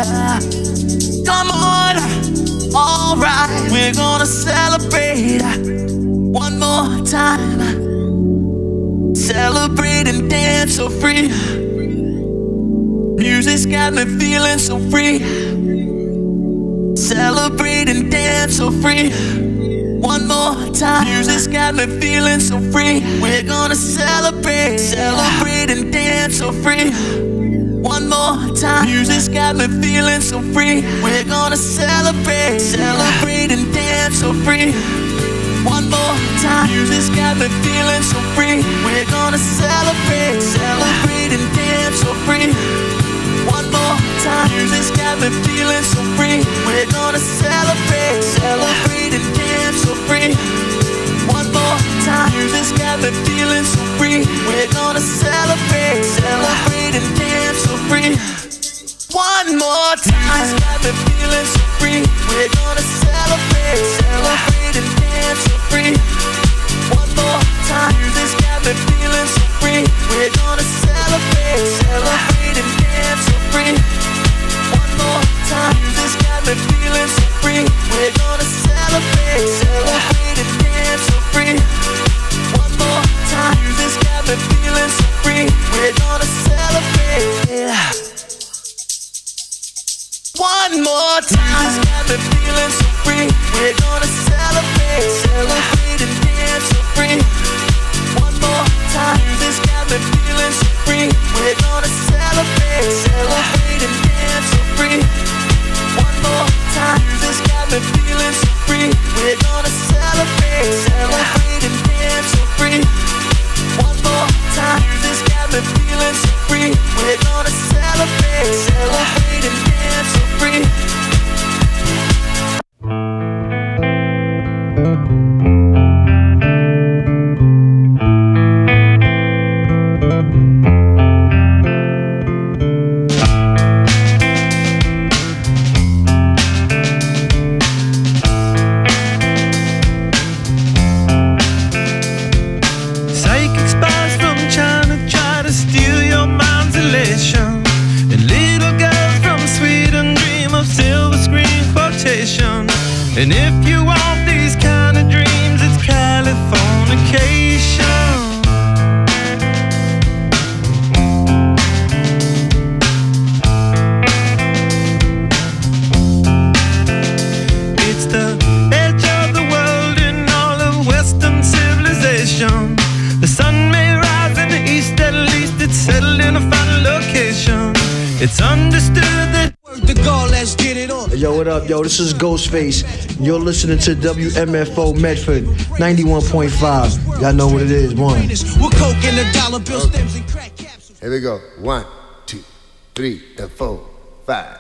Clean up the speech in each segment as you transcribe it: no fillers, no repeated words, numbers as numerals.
yeah. Come on, alright, we're gonna celebrate one more time. Celebrate and dance so free. Music's got me feeling so free. Celebrate and dance so free. One more time. Music's got me feeling so free. We're gonna celebrate. Celebrate and dance so free. One more time. Music's got me feeling so free. We're gonna celebrate. Celebrate and dance so free. One more time. Music's got me feeling so free. We're gonna celebrate. Celebrate and dance so free. One more time. Music's got me feeling so free. We're gonna celebrate. Celebrate and dance so free. One more time. Music's got me feeling so free. We're gonna celebrate. Celebrate and dance so free. One more time. Music's got me feeling so free. We're gonna celebrate. Celebrate and dance so free. One more time. Music's got me feeling so free. We're gonna celebrate. Celebrate and dance so free. One more time. Music's got me feeling so free. We're gonna celebrate. Celebrate and dance so free. One more time. Music's got me feeling so free. We're gonna celebrate. One more time. Music's got me feeling so free. We're gonna celebrate. Celebrate and dance so free. One more time. Music's got me feeling so free. We're gonna celebrate. Celebrate and dance so free. One more time. Music's got me feeling so free. We're gonna celebrate. Celebrate and dance so free. One more time. Music's got me feeling so free. We're gonna celebrate. Celebrate and dance so free. And if you want these kind of dreams, it's Californication. It's the edge of the world in all of Western civilization. The sun may rise in the east, at least it's settled in a final location. It's understood that the goal, let's get it on. Yo, what up, yo? This is Ghostface. You're listening to WMFO Medford 91.5. Y'all know what it is. One. We're coke and the dollar bill stems and crack capsules. Here we go. 1, 2, 3, and 4, 5.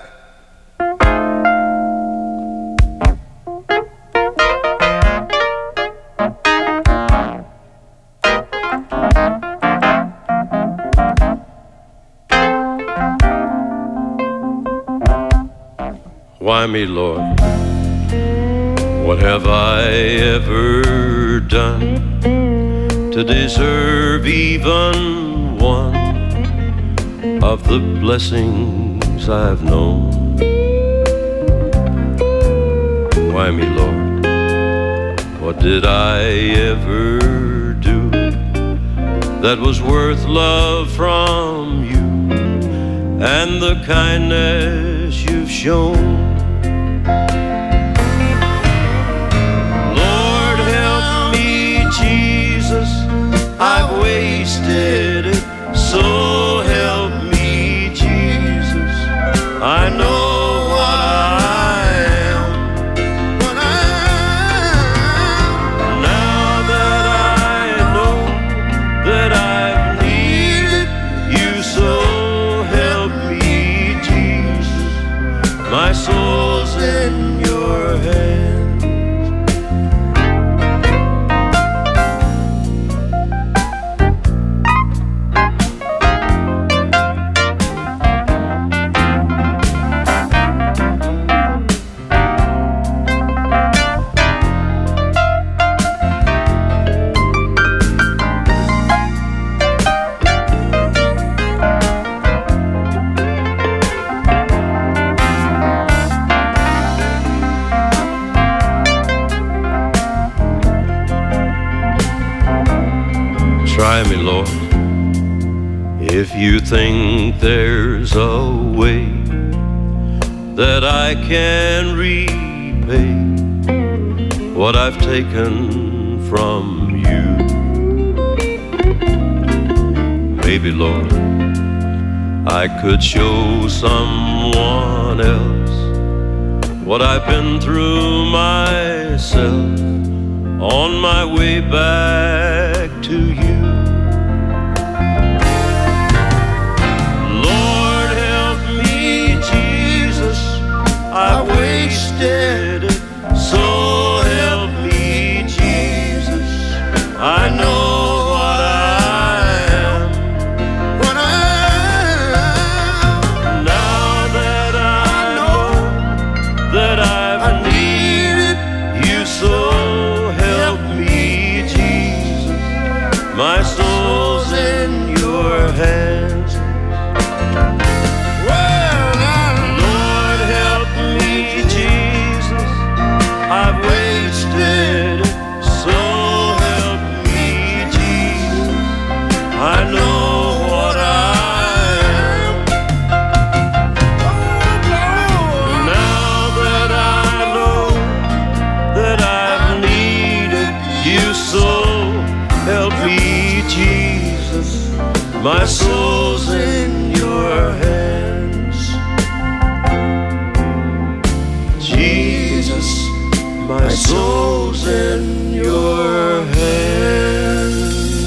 Why me, Lord? What have I ever done to deserve even one of the blessings I've known? Why me, Lord? What did I ever do that was worth love from you and the kindness you've shown? Jesus, I've wasted it, so help me, Jesus. I know what I am. Now that I know that I've needed you, so help me, Jesus. My soul's in your hands. you think there's a way that I can repay what I've taken from you. Maybe, Lord, I could show someone else what I've been through myself on my way back to you. Lord, help me, Jesus, I wasted it. So help me, Jesus, I know what I am. What I am. Now that I know that I've needed you, so help me, Jesus, my soul's in your hands. Lord, help me, Jesus, I've wasted it, so help me, Jesus, I know what I am. Now that I know that I've needed you, so help me, Jesus, my soul's in your hands. Jesus, my soul's in your hands.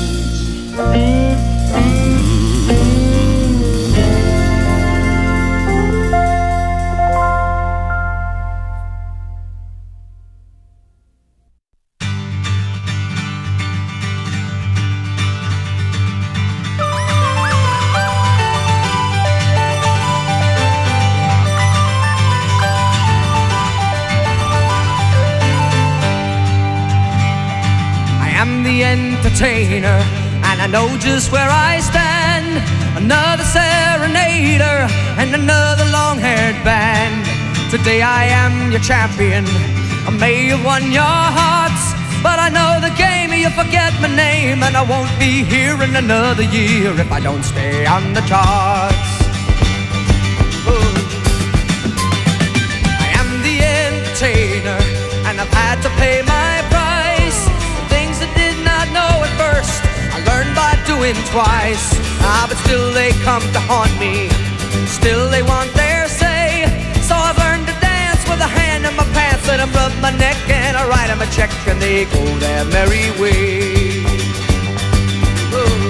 Entertainer, and I know just where I stand. Another serenader and another long-haired band. Today I am your champion. I may have won your hearts, but I know the game. You forget my name, and I won't be here in another year if I don't stay on the charts. Ooh. I am the entertainer, and I've had to pay my price. Things I did not know at first, I learned by doing twice. But still they come to haunt me, still they want their say. So I've learned to dance with a hand in my pants, and I rub my neck and I write them a check, and they go their merry way. Ooh.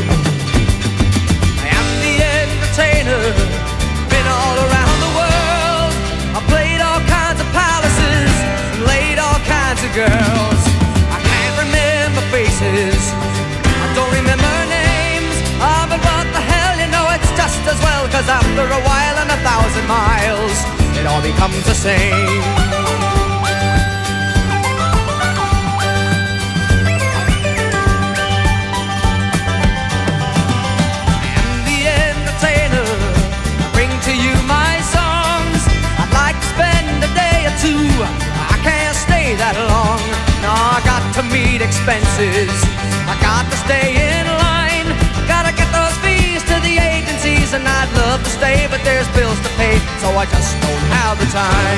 I am the entertainer, been all around the world. I played all kinds of palaces and laid all kinds of girls. I can't remember faces, I don't remember names. But what the hell, you know it's just as well, 'cause after a while and 1,000 miles, it all becomes the same. I am the entertainer, I bring to you my songs. I'd like to spend a day or two, I can't stay that long. No, I got to meet expenses, I got to stay in line, gotta get those fees to the agencies, and I'd love to stay, but there's bills to pay, so I just don't have the time.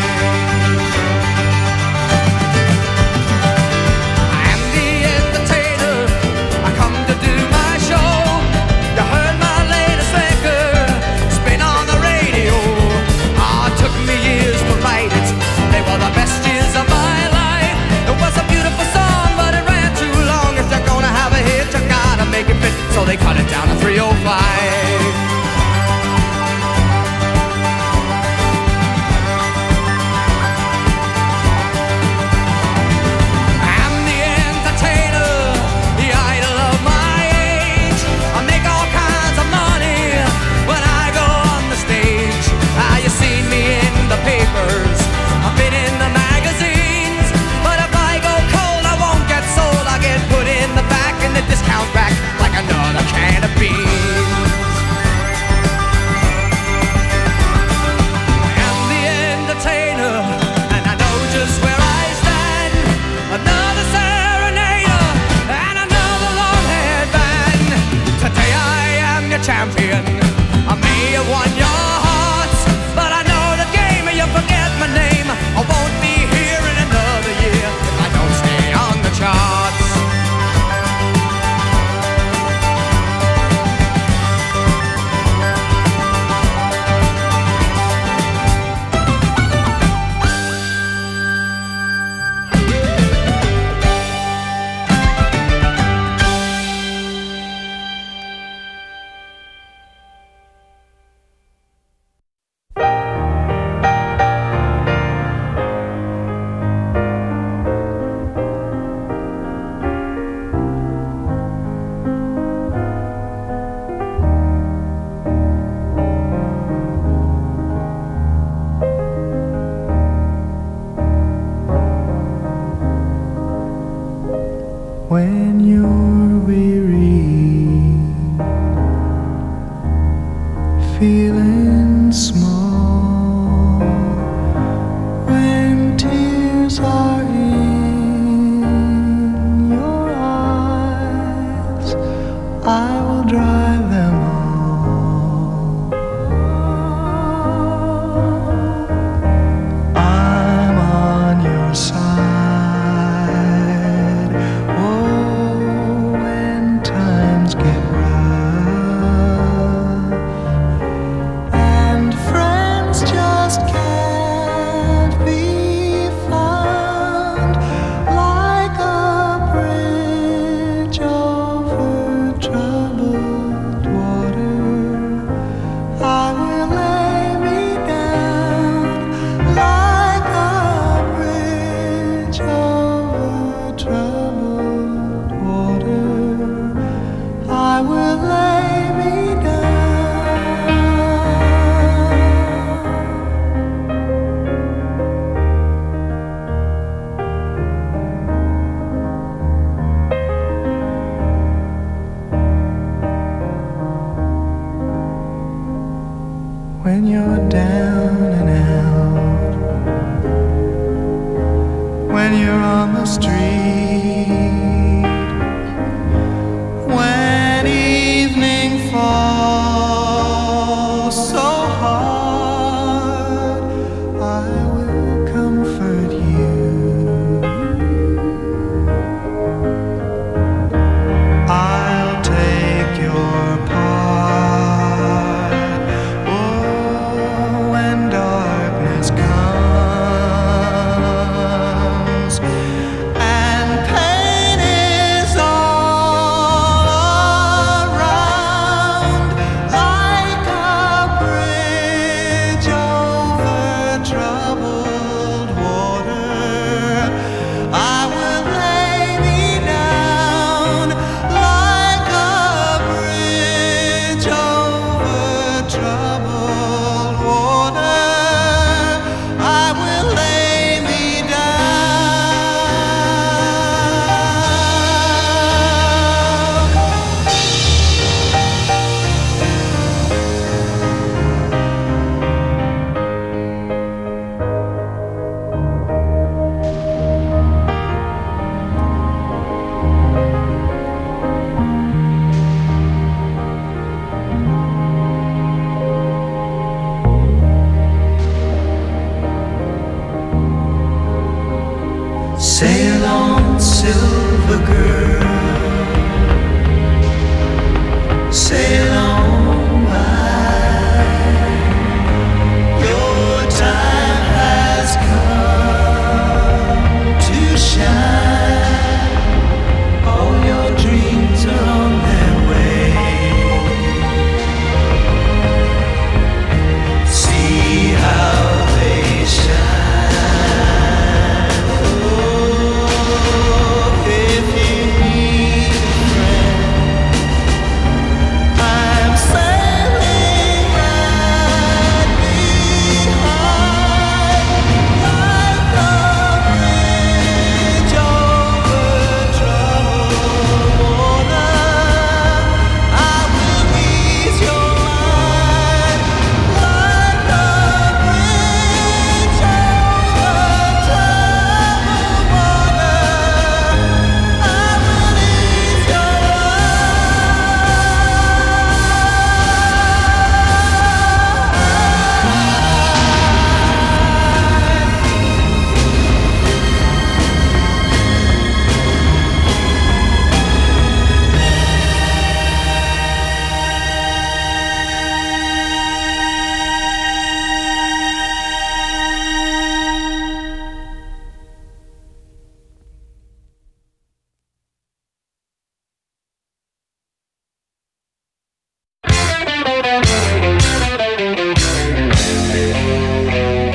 I am the entertainer, I come to do my show. You heard my latest record, it's been on the radio. It took me years to write it, they were the best years of my life. It was a beautiful song, but it ran too long. If you're gonna have a hit, you gotta make it fit, so they cut it down to 305.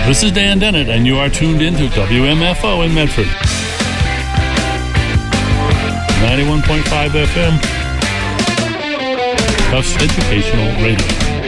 This is Dan Dennett, and you are tuned into WMFO in Medford. 91.5 FM. Tufts Educational Radio.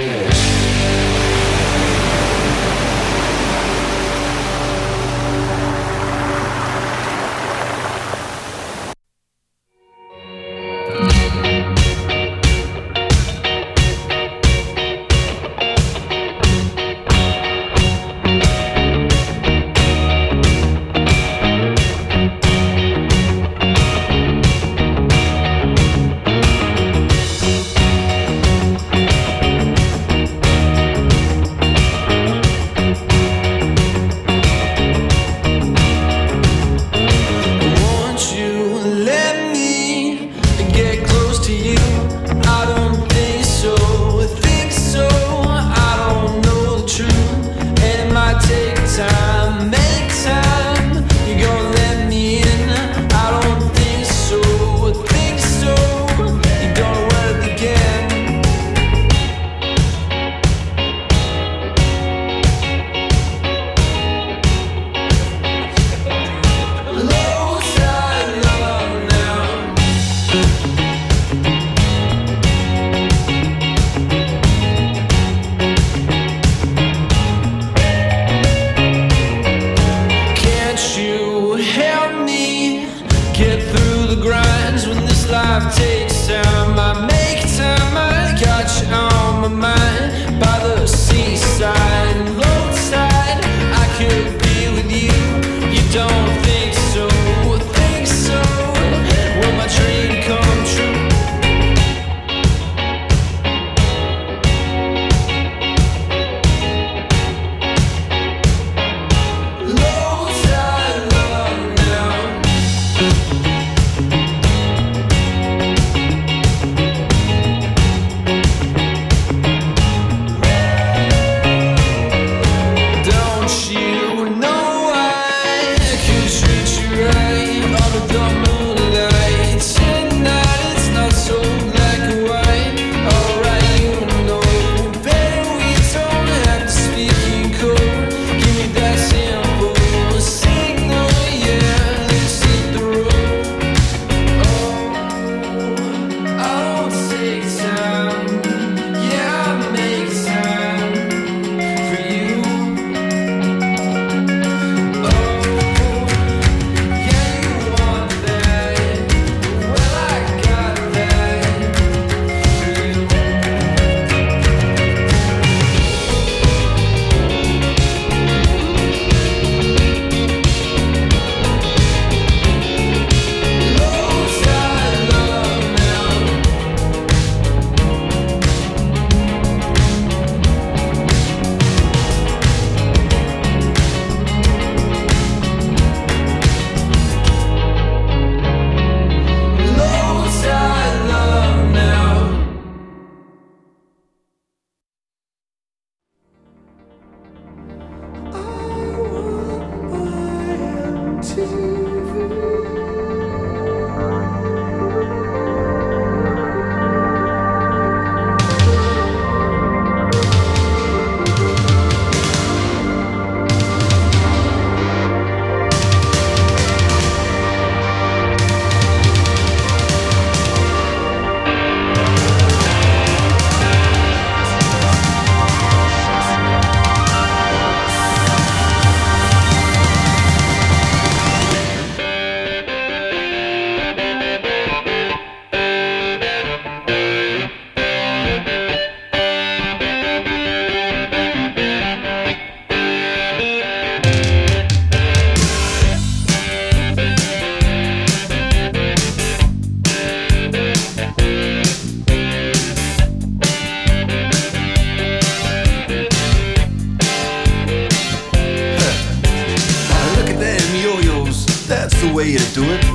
way you do it.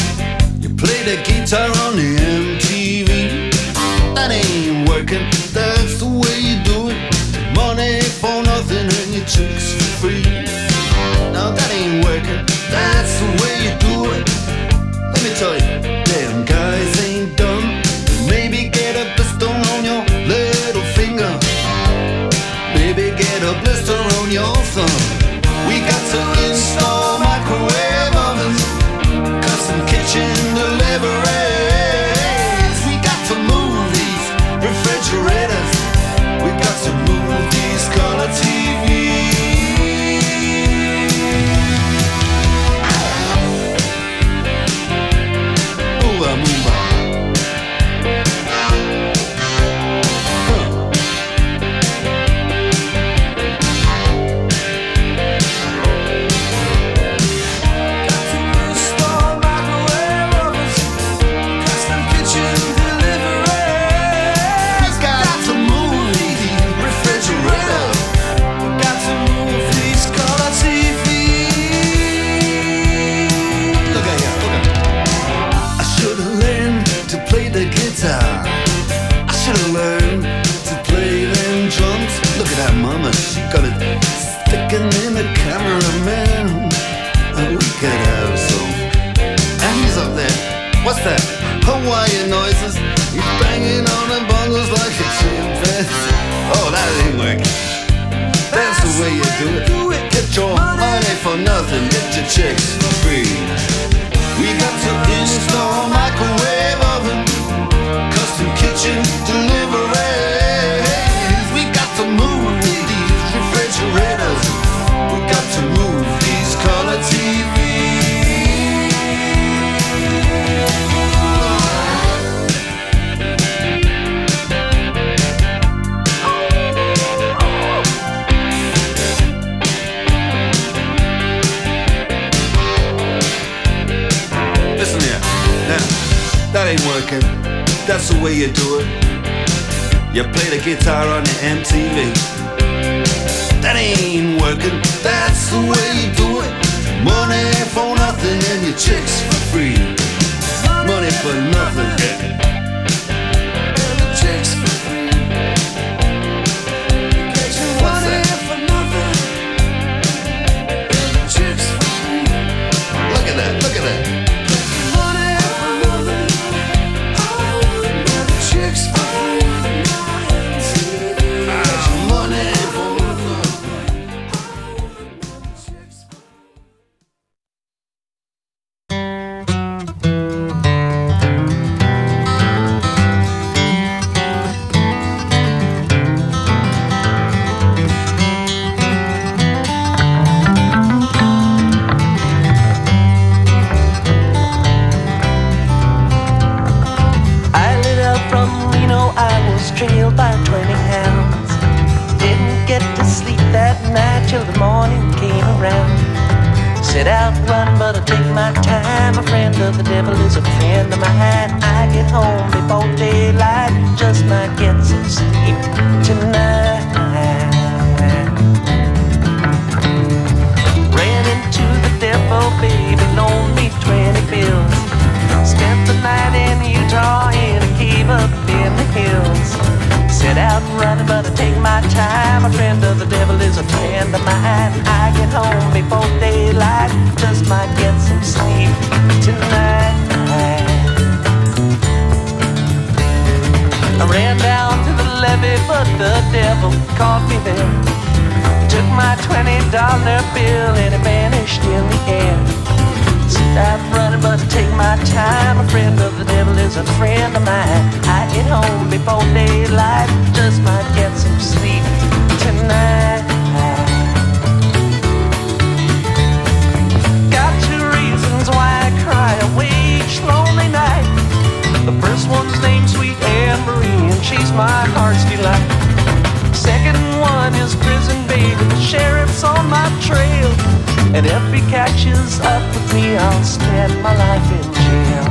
You play the guitar on the MTV. That ain't working, that's the way you do it. Money for nothing and your chicks for free. Now that ain't working, that's the way you do it. Let me tell you, damn guys ain't dumb. Maybe get a blister on your little finger. Maybe get a blister on your thumb. taking in the cameraman. We could have some. And he's up there. What's that? Hawaiian noises. He's banging on the bongos like a chimpanzee. Oh, that ain't working. That's the way you do it. Get your money for nothing. Get your chicks for free. We got to install microwave oven, custom kitchen deliveries. We got to move these refrigerators. We got to move these color TVs. Listen here, now, that ain't working. That's the way you do it. You play the guitar on the MTV. That ain't working. That's the way you do it. Money for nothing and your chicks for free. Money for nothing. And your chicks for free. What's that? For nothing. And your chicks for free. Look at that, look at that. Money for nothing. And your chicks for free. Money for nothing. I lit out from Reno, I was trailed by 20 hounds. Didn't get to sleep that night till the morning came around. Set out run, but I take my time. A friend of the devil is a friend of mine. I get home before daylight, just might get some sleep tonight. Ran into the devil, baby, loaned me 20 bills. Spent the night in Utah in a cave up in the hills. Set out running, but I take my time. A friend of the devil is a friend of mine. I get home before daylight, just might get some sleep tonight. I ran down to the levee, but the devil caught me there. Took my $20 bill and it vanished in the air. I'm running, but I take my time. A friend of the devil is a friend of mine. I get home before daylight, just might get some sleep tonight. Got two reasons why I cry away each lonely night. The first one's named Sweet Anne Marie, and she's my heart's delight. Second one is prison baby, the sheriff's on my trail. And if he catches up with me, I'll spend my life in jail.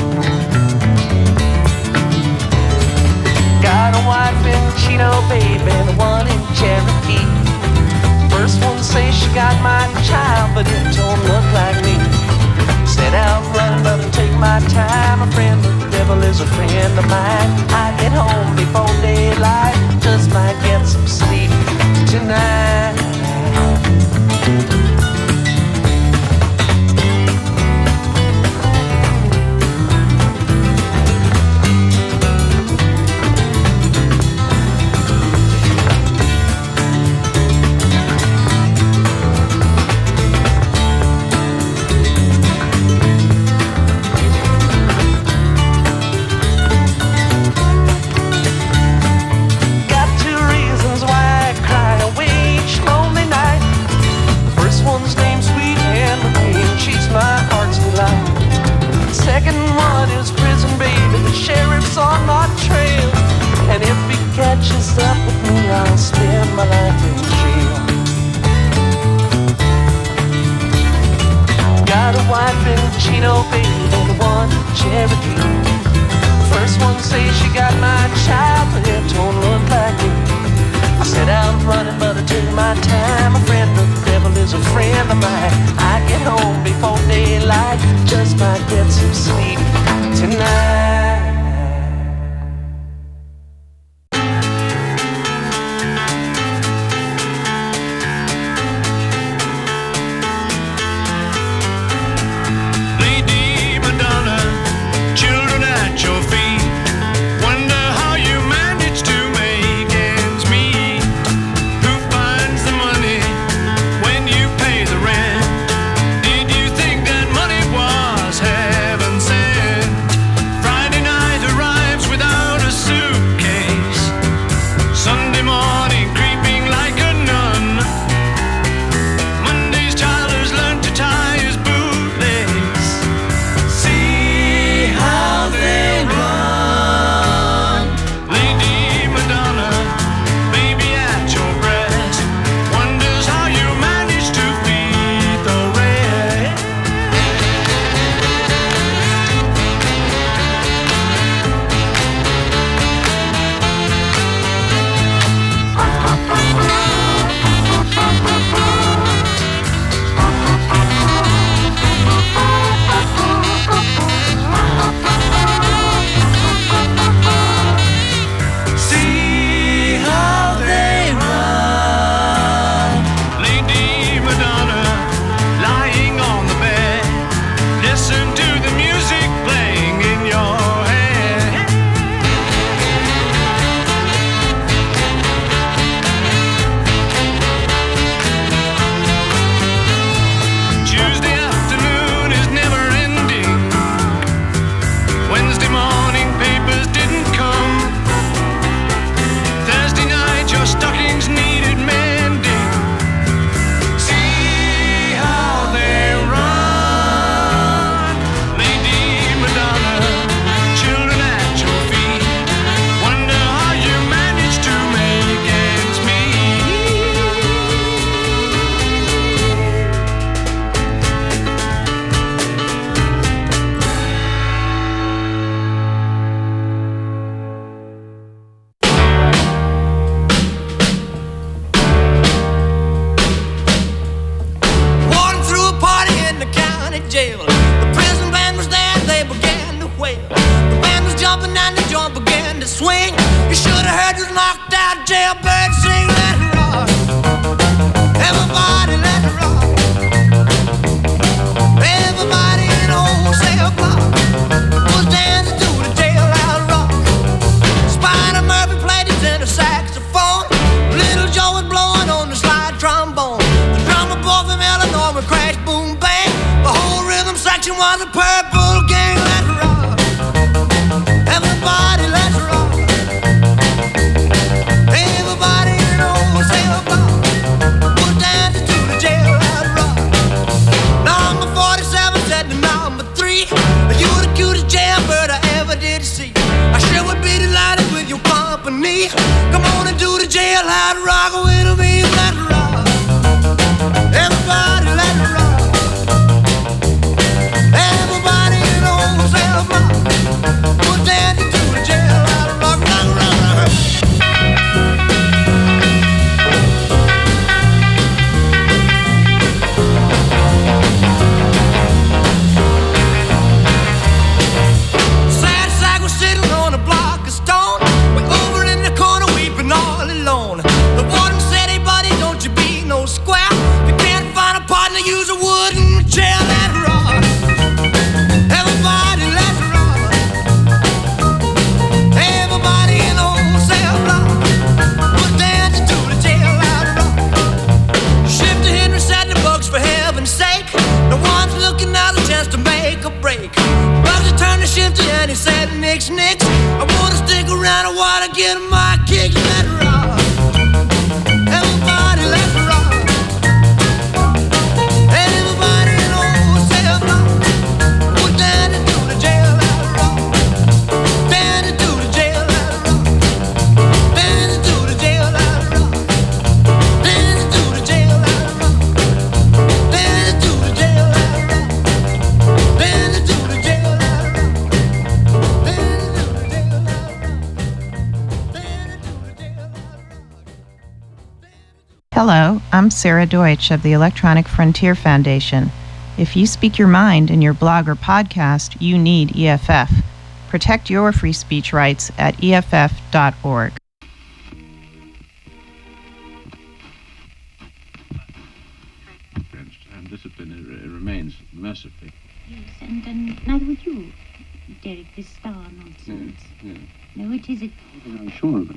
Got a wife in Chino, baby, and one in Cherokee. First one says she got my child, but it don't look like me. Set out running, but I take my time. A friend of the devil is a friend of mine. I get home before daylight, just might get some sleep tonight. Catches up with me, I'll spend my life in jail. Got a wife in Chino, baby, and one in Cherokee. First one says she got my child, but it don't look like me. I set out running, but I took my time. A friend of the devil is a friend of mine. I get home before daylight, just might get some sleep tonight. wail. The band was jumping and the joint began to swing. You should have heard this knocked out jailbird sing. Let it rock, everybody let it rock. Everybody in wholesale block was dancing to the jailhouse rock. Spider Murphy played his tenor saxophone. Little Joe was blowing on the slide trombone. The drummer boy from Illinois would crash, boom, bang. The whole rhythm section was a Purple Gang. Let's rock, everybody, let's rock. Everybody in wholesale block was dancing to the jailhouse rock. Number 47 said to number 3, you the cutest jailbird I ever did see. I sure would be delighted with your company. Come on and do the jailhouse rock with me. Let's rock, everybody, let's rock. Everybody in the wholesale block was dancing to the jailhouse rock, rock, rock, rock. Sad sack was sitting on a block of stone, way over in the corner weeping all alone. The warden said, hey buddy, don't you be no square. If you can't find a partner, use a wooden chair. Let's rock, everybody, let's rock. Everybody in the wholesale block was dancing to the jailhouse rock. Shifter Henry said the books, for heaven's sake, no one's looking out a chance to make a break. Bugsy turned to Shifter and he said, nix, nix, I wanna stick around, I wanna get my kicks. Let's rock, everybody, let's rock. Everybody in the wholesale block was dancing to the jailhouse rock. Dancing to the jailhouse rock. Dancing to the jailhouse rock. Dancing to the jailhouse rock. Dancing to the jailhouse rock. Dancing to the jailhouse rock. Dancing to the jailhouse rock. Dancing to the jailhouse rock. Hello, I'm Sarah Deutsch of the Electronic Frontier Foundation. If you speak your mind in your blog or podcast, you need EFF. Protect your free speech rights at EFF.org. And discipline remains mercifully. Yes, and neither would you, Derek, this star nonsense. Yes. No, it isn't. I'm sure of it.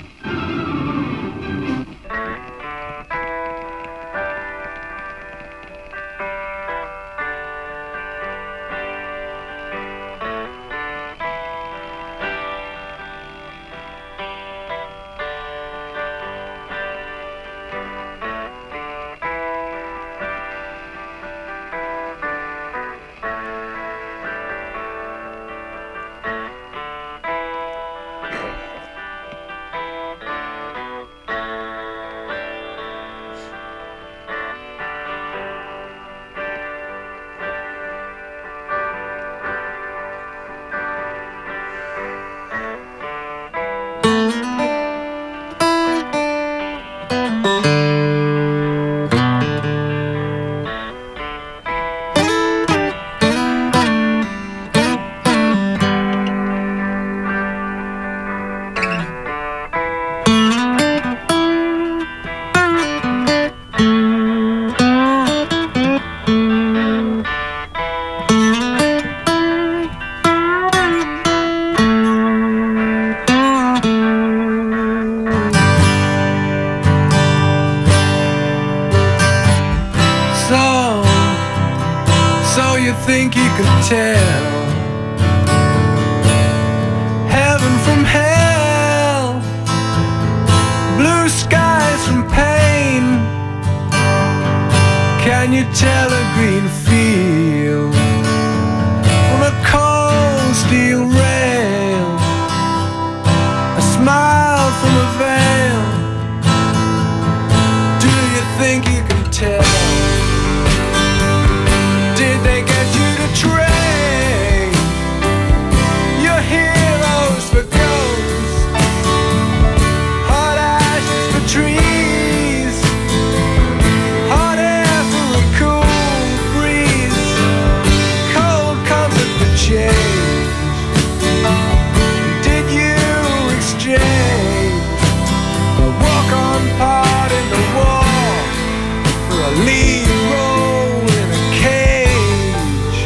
think you could tell heaven from hell, blue skies from pain? Can you tell a green field from a cold steel rail, a smile from a veil? Do you think you can tell? Did they get you to trade your heroes for ghosts, hot ashes for trees, hot air for a cool breeze? a lead role in a cage.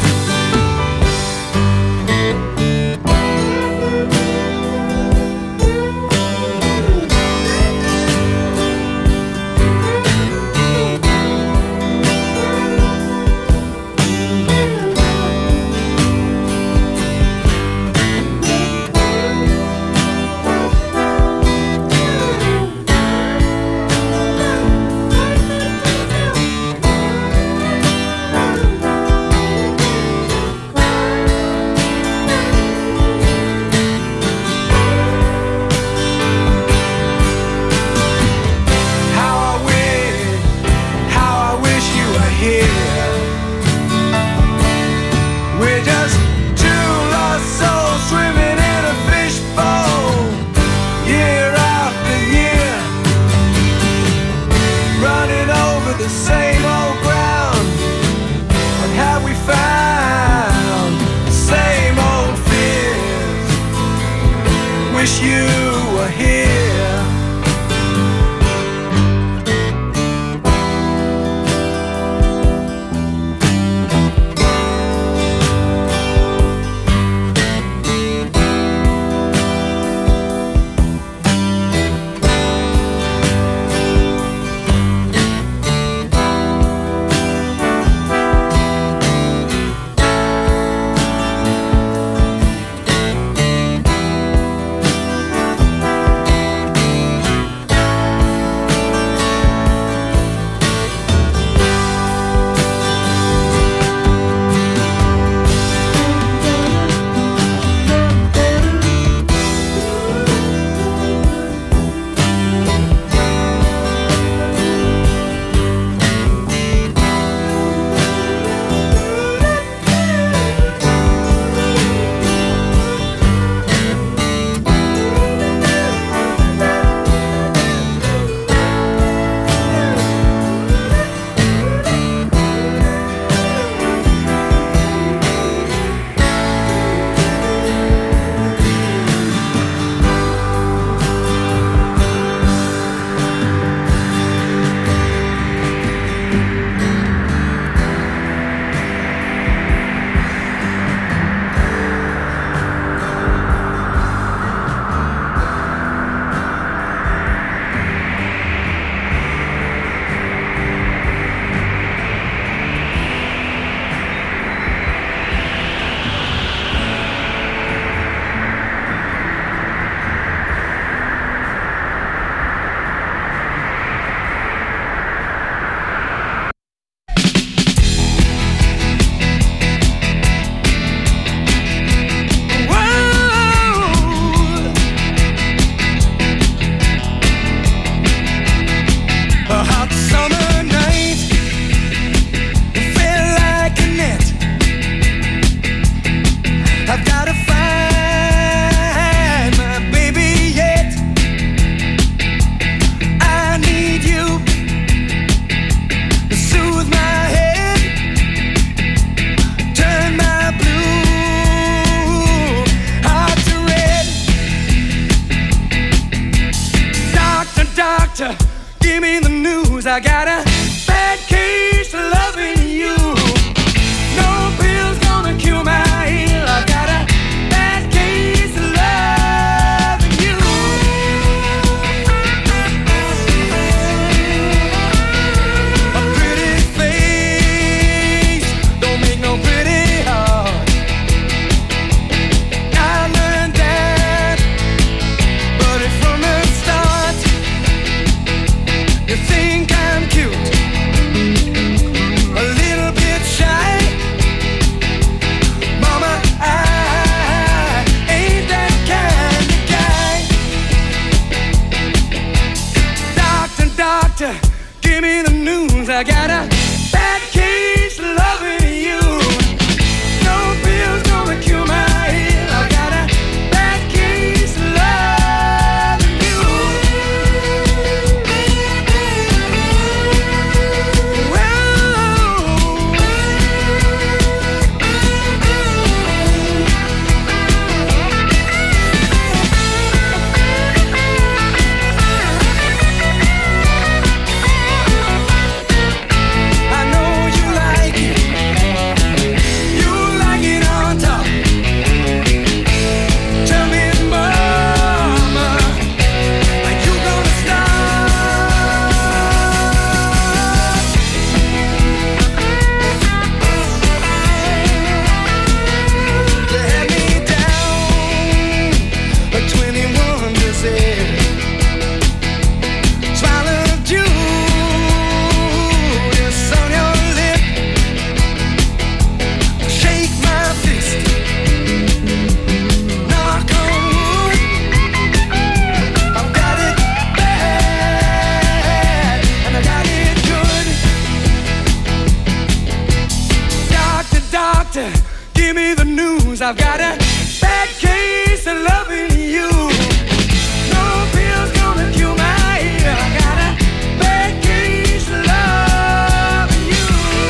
doctor, give me the news. I've got a bad case of loving you. No pill's gonna cure my ear. I got a bad case of loving you.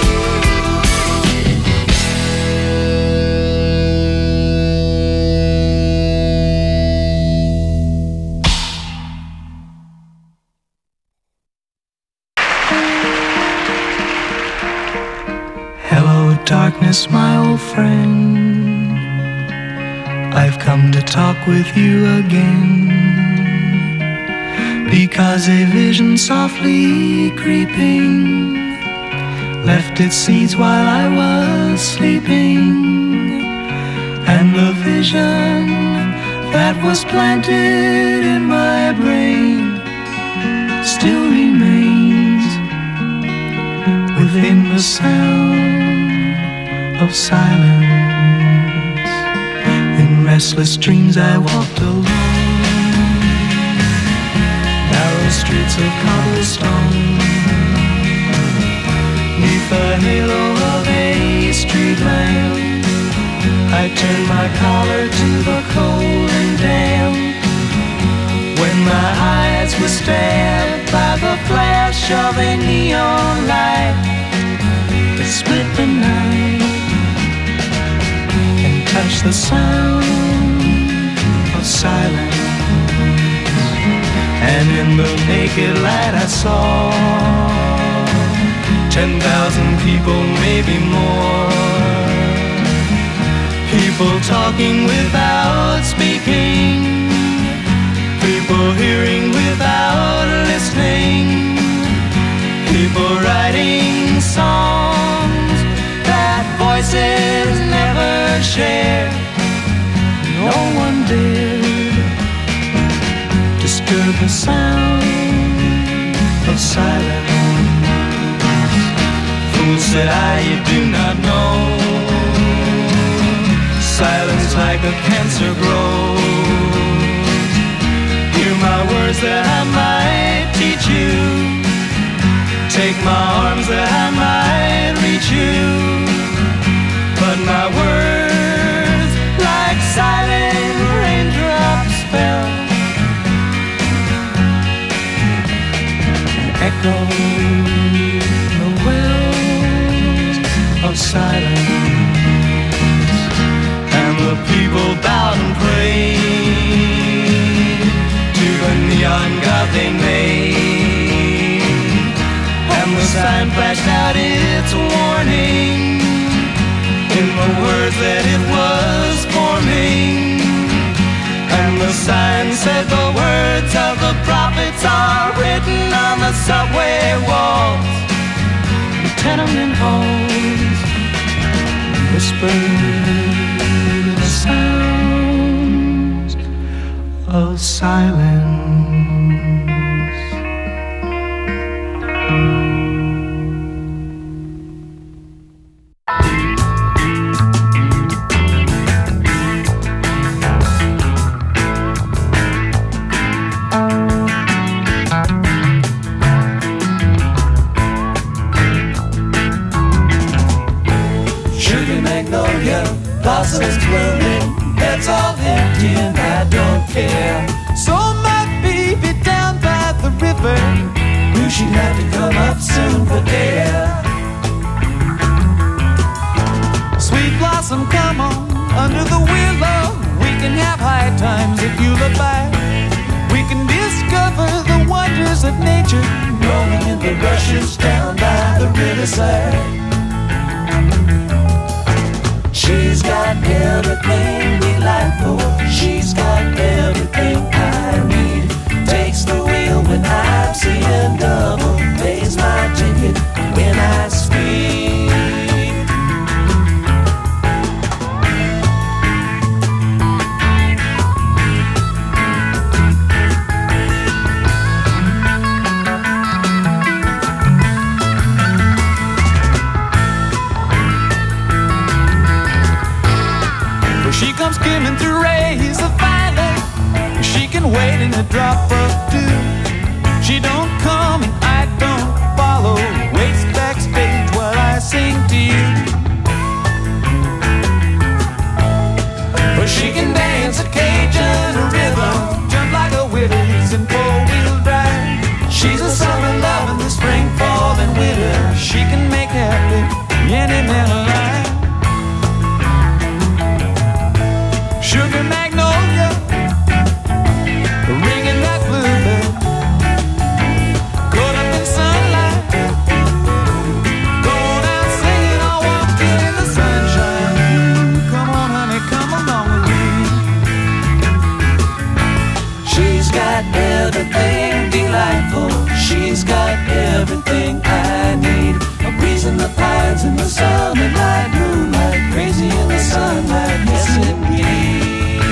Hello, darkness, my old friend. I've come to talk with you again, because a vision softly creeping left its seeds while I was sleeping, and the vision that was planted in my brain still remains within the sound of silence. In restless dreams I walked alone, narrow streets of cobblestone, neath the halo of a street lamp. I turned my collar to the cold and damp, when my eyes were stabbed by the flash of a neon light that split the night and touched the sound of silence. And in the naked light I saw 10,000 people, maybe more, people talking without speaking, people hearing without listening, people writing songs that voices never share. No one dared disturb the sound of silence. Fool, said I, you do not know, silence like a cancer grows. Hear my words that I might teach you, take my arms that I might reach you, but my words like silent raindrops fell, echoed the wells of silence. And the people bowed and prayed to the neon god they made, and the sign flashed out its warning in the words that it was forming. And the sign said the words of the prophets are written on the subway walls, the tenement halls, whispered the sounds of silence. Blossoms blooming, it's all empty and I don't care. So my baby down by the river, knew she'd have to come up soon for air. Sweet blossom, come on, under the willow, we can have high times if you look back. We can discover the wonders of nature, rolling in the rushes down by the riverside. She's got everything we like for, she's got everything I need. Takes the wheel when I'm seeing double, pays my ticket when I speak. She comes skimming through rays of violet, she can wait in a drop of dew. She don't come and I don't follow, waits backstage while I sing to you. dance in the summer night, moonlight, crazy in the sunlight, yes indeed.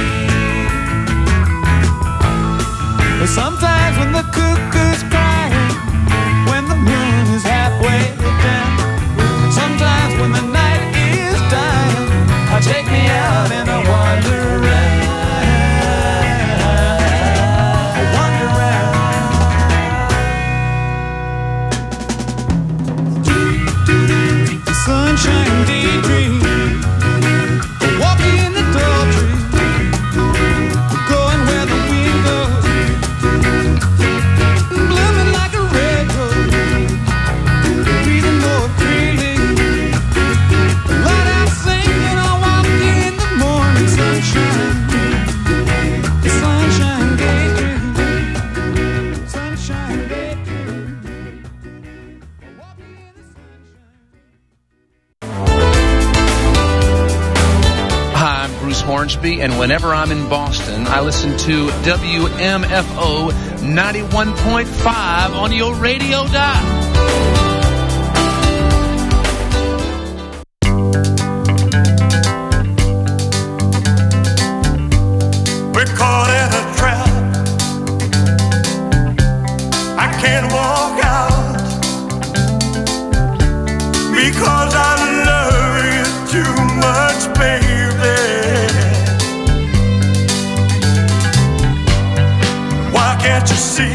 But sometimes when the cuckoo's crying, when the moon is halfway down, sometimes when the night is dying, take me out and I wander around. Sunshine daydream, walking in the tall tree, going where the wind goes, blooming like a red rose, breathing more freely, light out singing, I walk in the morning sunshine, sunshine daydream, sunshine daydream. Bruce Hornsby, and whenever I'm in Boston, I listen to WMFO 91.5 on your radio dial. We're caught in a trap. I can't walk out because I love you too much, baby. Can't you see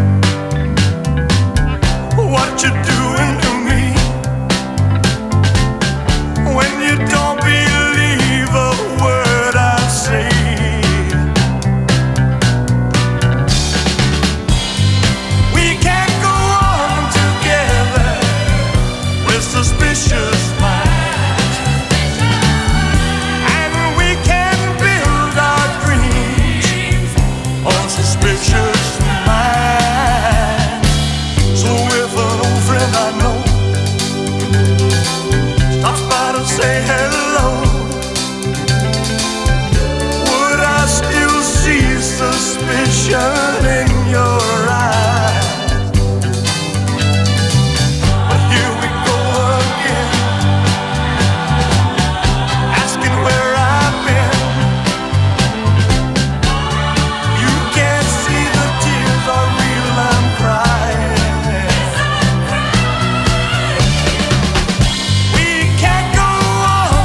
what you're doing to me when you don't believe a word I say? We can't go on together with suspicious minds, and we can build our dreams on suspicious. Say hello. Would I still see suspicion in your eyes? But here we go again, asking where I've been. You can't see the tears are real, I'm crying. We can't go on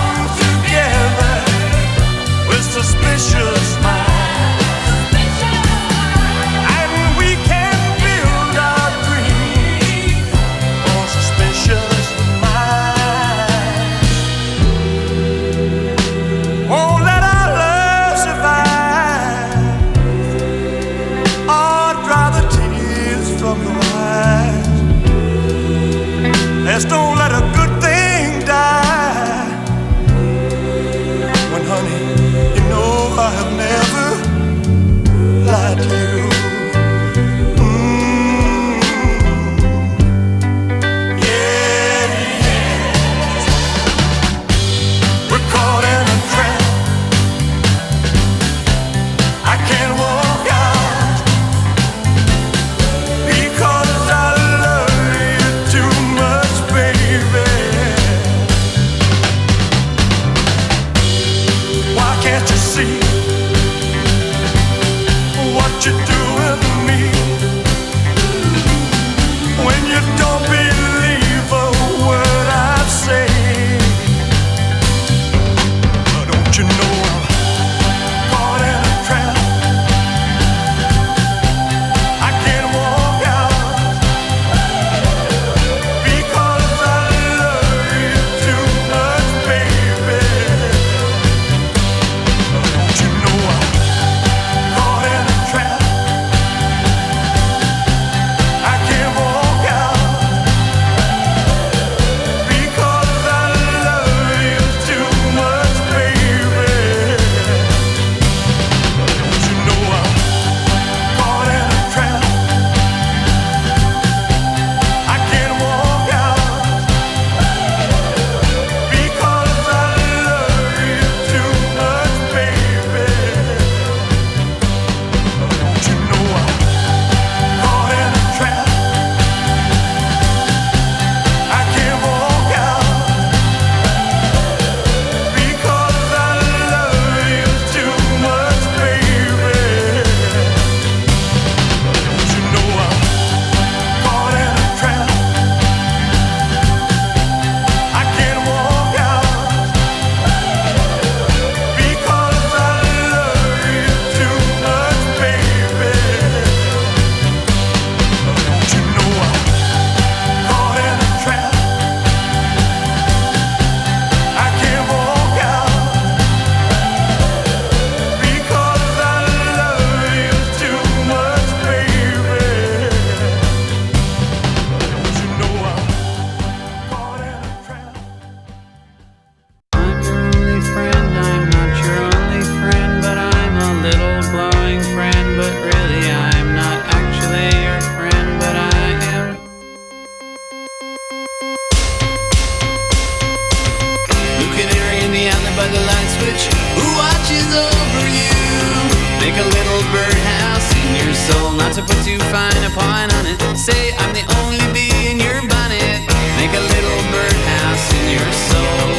switch. Who watches over you? Make a little birdhouse in your soul. Not to put too fine a point on it. Say I'm the only bee in your bonnet. Make a little birdhouse in your soul.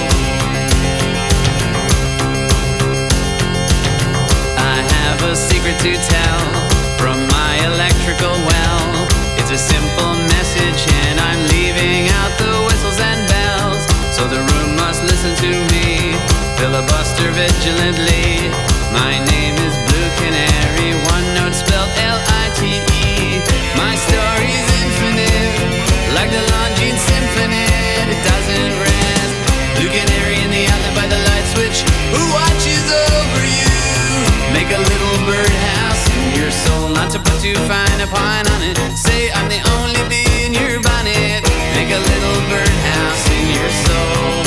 I have a secret to tell from my electrical well. It's a simple message and I'm leaving out the whistles and bells. So the room must listen to me, filibuster vigilantly. My name is Blue Canary, one note spelled L-I-T-E. My story's infinite, like the Longines Symphony. It doesn't rest. Blue Canary in the outlet by the light switch. Who watches over you? Make a little birdhouse in your soul. Not to put too fine a point on it. Say I'm the only bee in your bonnet. Make a little birdhouse in your soul.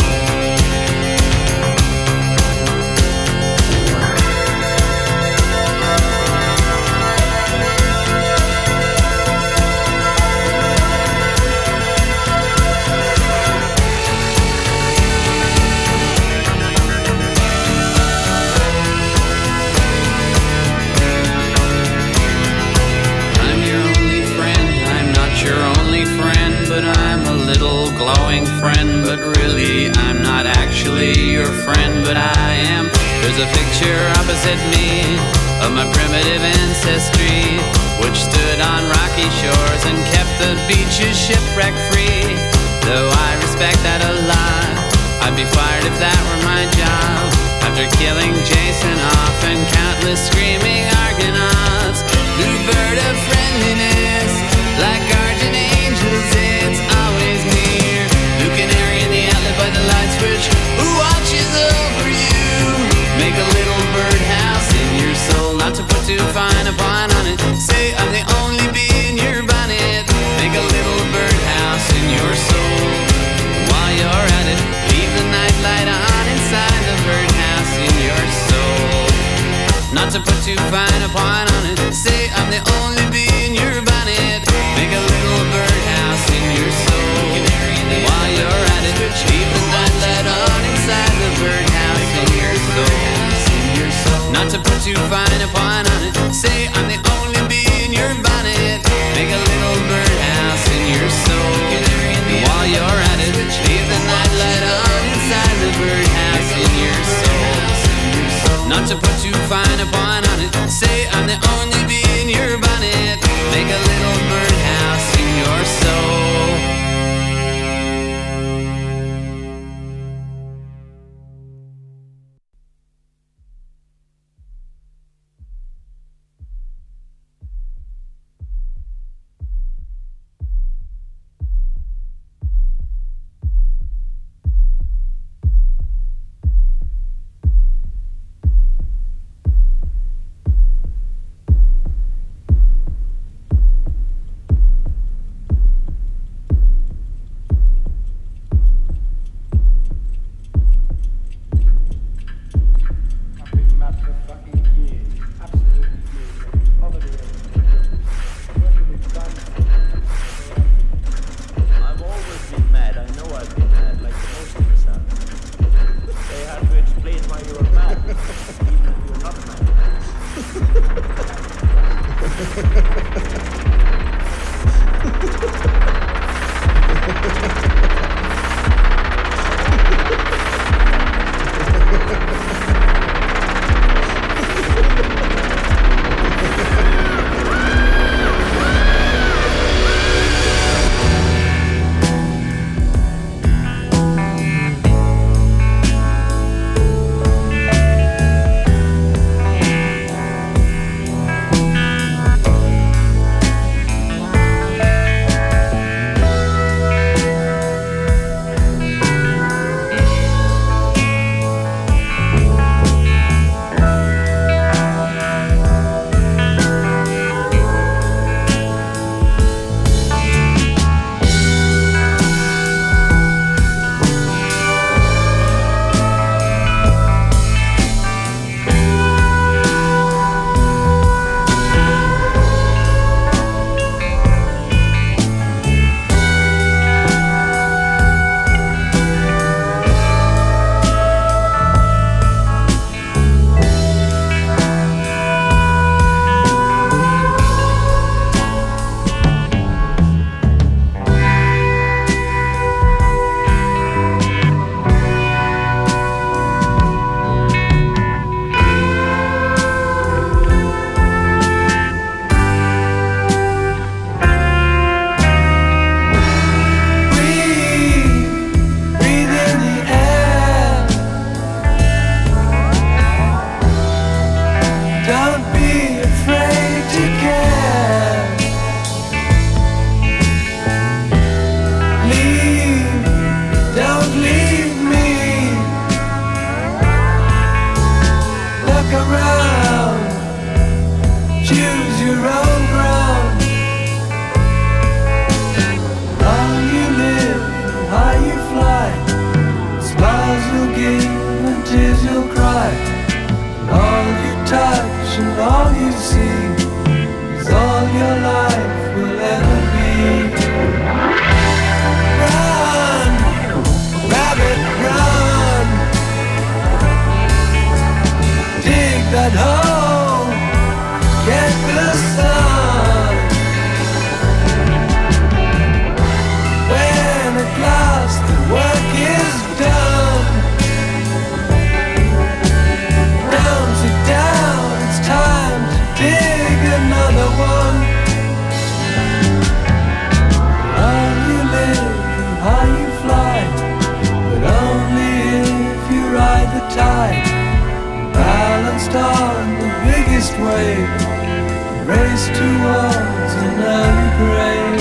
But I'm a little glowing friend. But really I'm not actually your friend, but I am. There's a picture opposite me of my primitive ancestry, which stood on rocky shores and kept the beaches shipwreck free. Though I respect that a lot, I'd be fired if that were my job. After killing Jason off and countless screaming Argonauts, blue bird of friendliness, like guardian angels, it's always near. Blue Canary in the outlet by the light switch. Who watches over you? Make a little birdhouse in your soul. Not to put too fine a point on it. Say I'm the only bee in your bonnet. Make a little birdhouse in your soul. While you're at it, leave the night light on inside the birdhouse in your soul. Not to put too fine a point on it. Say I'm the only bee in your bonnet. Make a little birdhouse in your soul. While you're at it, leave the night light on inside the birdhouse in your soul. Not to put too fine a point on it. Say I'm the only bee in your bonnet. Make a little birdhouse in your soul. While you're at it, leave the night light on inside the birdhouse in your soul. Not to put too fine a point on it. Say I'm the only bee in your bonnet. Make a little birdhouse in your soul. ride home, get the sun. When at last the work is done, down, sit down, it's time to dig another one. How you live and how you fly, but only if you ride the tide, balanced on the biggest wave, race towards an early grave.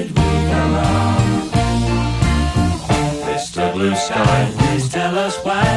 Blue sky, please tell us why.